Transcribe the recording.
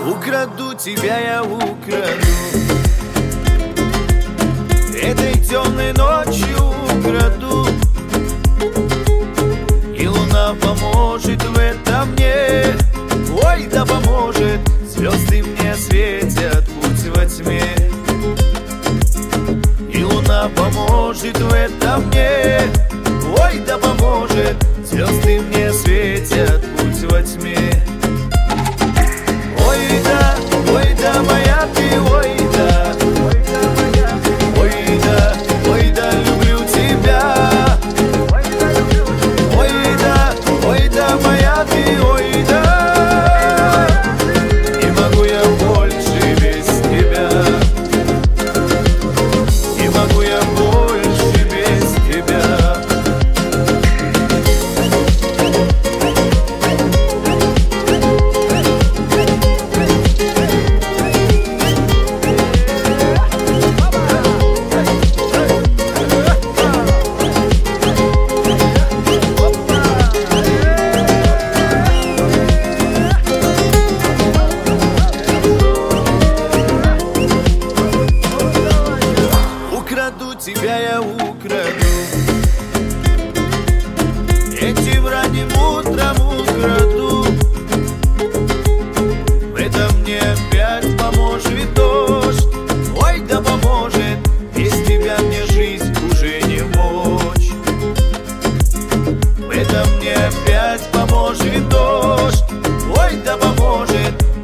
Украду тебя, я украду. Этой темной ночью украду. И луна поможет в этом мне. Ой, да поможет. Звезды мне светят путь во тьме. И луна поможет в этом мне. Ой, да поможет. Звезды мне светят путь во тьме. Ой, да, моя ты, ой, да. Ой, да, люблю тебя. Ой, да, моя ты, ой, да. Не могу я больше без тебя. Не могу я больше без тебя. Украду тебя, я украду. Этим ранним утром украду. В этом мне опять поможет дождь. Ой, да поможет. Без тебя мне жизнь уже не мочь. В этом мне опять поможет дождь. Ой, да поможет.